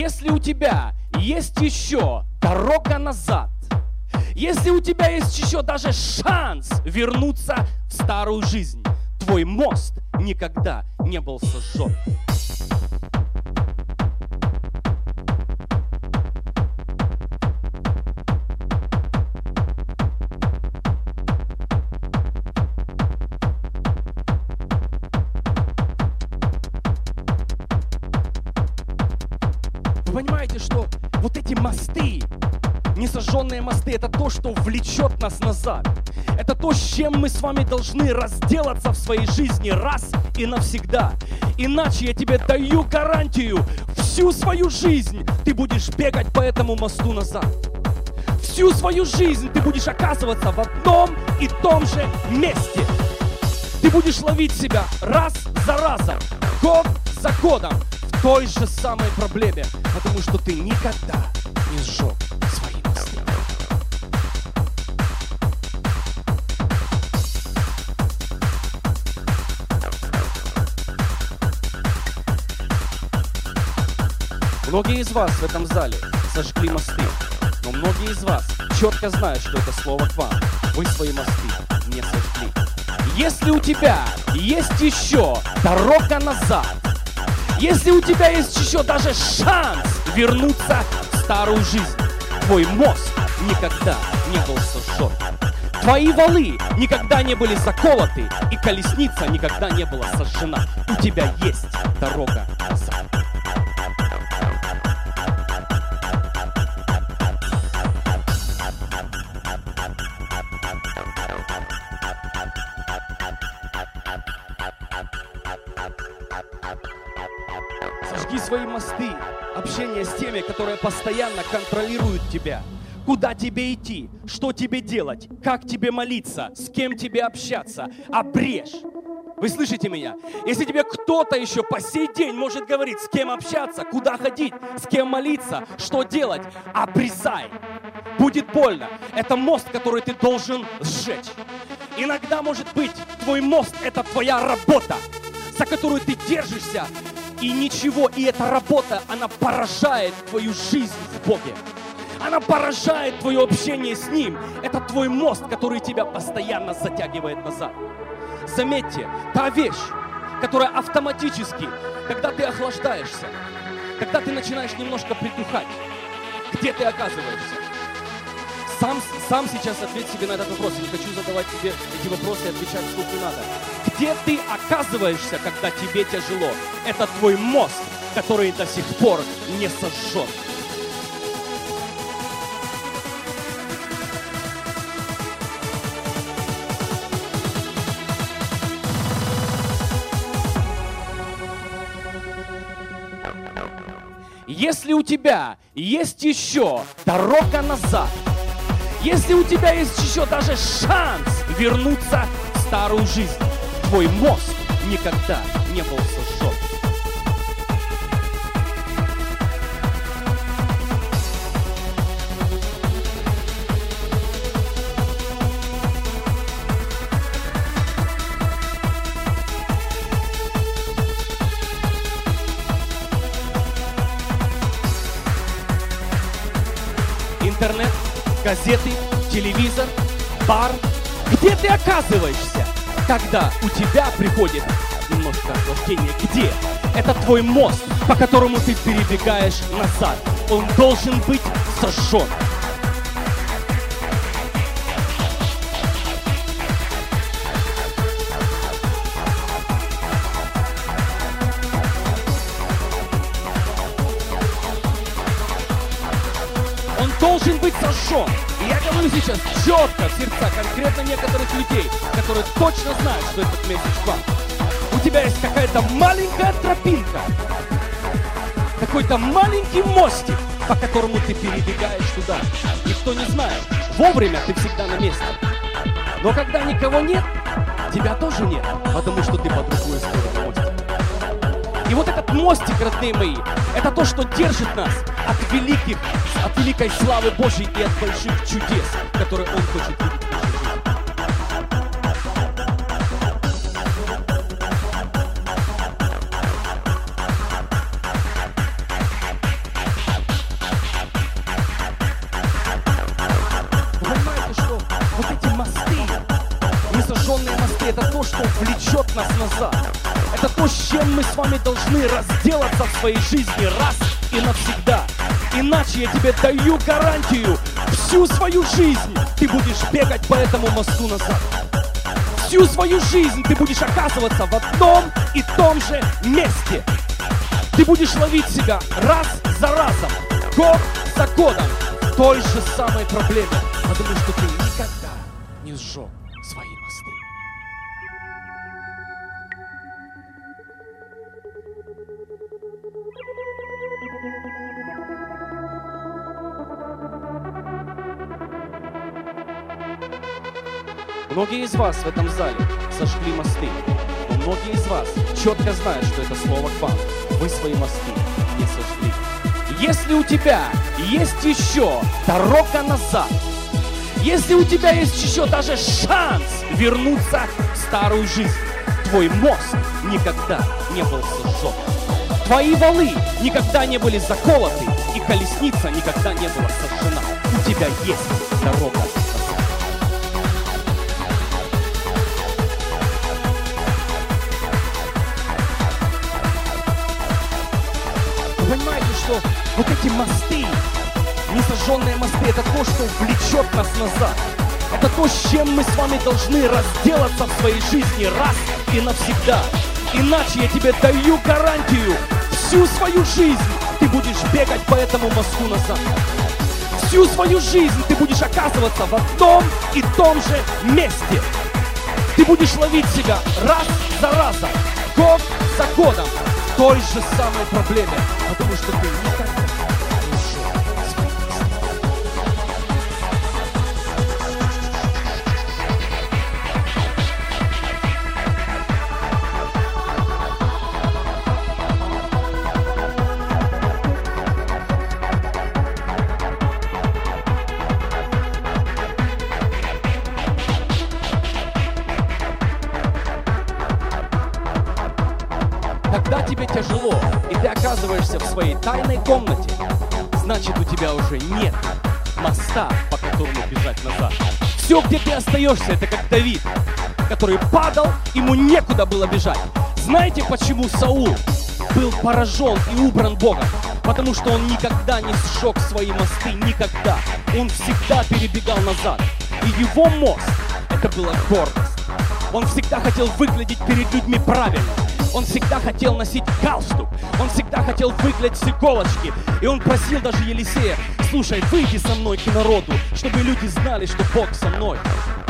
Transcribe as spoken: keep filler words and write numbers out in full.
Если у тебя есть еще дорога назад, если у тебя есть еще даже шанс вернуться в старую жизнь, твой мост никогда не был сожжен. Вы понимаете, что вот эти мосты, несожженные мосты, это то, что влечет нас назад. Это то, с чем мы с вами должны разделаться в своей жизни раз и навсегда. Иначе я тебе даю гарантию, всю свою жизнь ты будешь бегать по этому мосту назад. Всю свою жизнь ты будешь оказываться в одном и том же месте. Ты будешь ловить себя раз за разом, год за годом, в той же самой проблеме, потому что ты никогда не сжег свои мосты. Многие из вас в этом зале сожгли мосты, но многие из вас четко знают, что это слово к вам. Вы свои мосты не сожгли. Если у тебя есть еще дорога назад, если у тебя есть еще даже шанс вернуться в старую жизнь, твой мост никогда не был сожжен. Твои валы никогда не были заколоты, и колесница никогда не была сожжена. У тебя есть дорога назад. Сожги свои мосты, общение с теми, которые постоянно контролируют тебя. Куда тебе идти, что тебе делать, как тебе молиться, с кем тебе общаться. Обрежь. Вы слышите меня? Если тебе кто-то еще по сей день может говорить, с кем общаться, куда ходить, с кем молиться, что делать, обрезай. Будет больно. Это мост, который ты должен сжечь. Иногда, может быть, твой мост – это твоя работа, за которую ты держишься. И ничего, и эта работа, она поражает твою жизнь в Боге. Она поражает твое общение с Ним. Это твой мост, который тебя постоянно затягивает назад. Заметьте, та вещь, которая автоматически, когда ты охлаждаешься, когда ты начинаешь немножко притухать, где ты оказываешься? Сам, сам сейчас ответь себе на этот вопрос. Я не хочу задавать тебе эти вопросы и отвечать, сколько надо. Где ты оказываешься, когда тебе тяжело? Это твой мост, который до сих пор не сожжен. Если у тебя есть еще дорога назад, если у тебя есть еще даже шанс вернуться в старую жизнь, твой мост никогда не был сожжен. Интернет, газеты, телевизор, бар. Где ты оказываешься, когда у тебя приходит немножко охлаждение? Где? Это твой мост, по которому ты перебегаешь назад. Он должен быть сожжен. Должен быть сожжен. И я говорю сейчас четко в сердца конкретно некоторых людей, которые точно знают, что этот месседж к вам. У тебя есть какая-то маленькая тропинка, какой-то маленький мостик, по которому ты перебегаешь туда. Никто не знает. Вовремя ты всегда на месте. Но когда никого нет, тебя тоже нет, потому что ты по другую сторону мостика. И вот этот мостик, родные мои, это то, что держит нас от великих, от великой славы Божьей и от больших чудес, которые Он хочет видеть в нашей жизни. это то, что влечет нас назад. Это то, с чем мы с вами должны разделаться в своей жизни раз и навсегда. Иначе я тебе даю гарантию, всю свою жизнь ты будешь бегать по этому мосту назад. Всю свою жизнь ты будешь оказываться в одном и том же месте. Ты будешь ловить себя раз за разом, год за годом в той же самой проблеме, потому что ты никогда не сжег свои мосты. Многие из вас в этом зале сожгли мосты, но многие из вас четко знают, что это слово к вам. Вы свои мосты не сожгли. Если у тебя есть еще дорога назад, если у тебя есть еще даже шанс вернуться в старую жизнь, твой мост никогда не был сожжен. Твои валы никогда не были заколоты, и колесница никогда не была сожжена. У тебя есть дорога назад. Вы понимаете, что вот эти мосты, несожженные мосты, это то, что влечет нас назад. Это то, с чем мы с вами должны разделаться в своей жизни раз и навсегда. Иначе я тебе даю гарантию, всю свою жизнь ты будешь бегать по этому мосту назад. Всю свою жизнь ты будешь оказываться в одном и том же месте. Ты будешь ловить себя раз за разом, год за годом в той же самой проблеме, потому что ты никогда не сжег свои мосты. Когда тебе тяжело, и ты оказываешься в своей тайной комнате, значит, у тебя уже нет моста, по которому бежать назад. Все, где ты остаешься, это как Давид, который падал, ему некуда было бежать. Знаете, почему Саул был поражен и убран Богом? Потому что он никогда не сжег свои мосты, никогда. Он всегда перебегал назад. И его мост — это была гордость. Он всегда хотел выглядеть перед людьми правильно. Он всегда хотел носить галстук. Он всегда хотел выглядеть с иголочки. И он просил даже Елисея: слушай, выйди со мной к народу, чтобы люди знали, что Бог со мной.